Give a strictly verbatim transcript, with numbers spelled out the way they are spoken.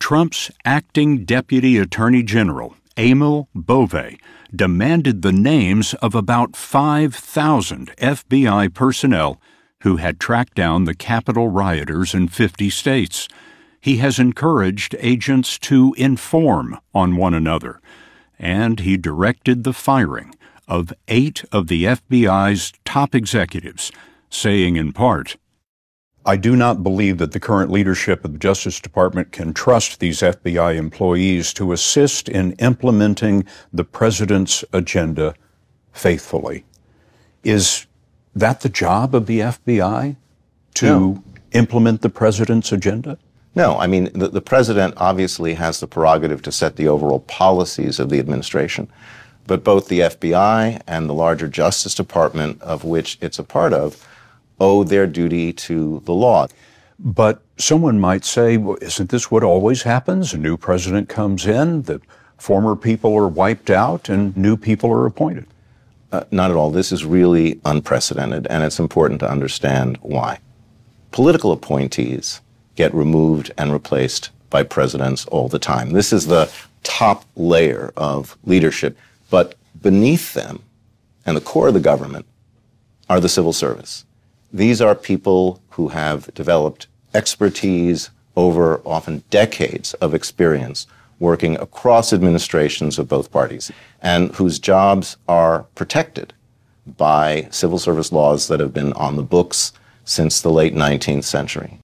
Trump's acting Deputy Attorney General, Emil Bove, demanded the names of about five thousand F B I personnel who had tracked down the Capitol rioters in fifty states. He has encouraged agents to inform on one another, and he directed the firing of eight of the F B I's top executives, saying in part, "I do not believe that the current leadership of the Justice Department can trust these F B I employees to assist in implementing the president's agenda faithfully." Is that the job of the F B I, to No. implement the president's agenda? No, I mean, the, the president obviously has the prerogative to set the overall policies of the administration. But both the F B I and the larger Justice Department, of which it's a part of, owe their duty to the law. But someone might say, well, isn't this what always happens? A new president comes in, the former people are wiped out, and new people are appointed. Uh, not at all. This is really unprecedented, and it's important to understand why. Political appointees get removed and replaced by presidents all the time. This is the top layer of leadership. But beneath them, and the core of the government, are the civil service. These are people who have developed expertise over often decades of experience working across administrations of both parties, and whose jobs are protected by civil service laws that have been on the books since the late nineteenth century.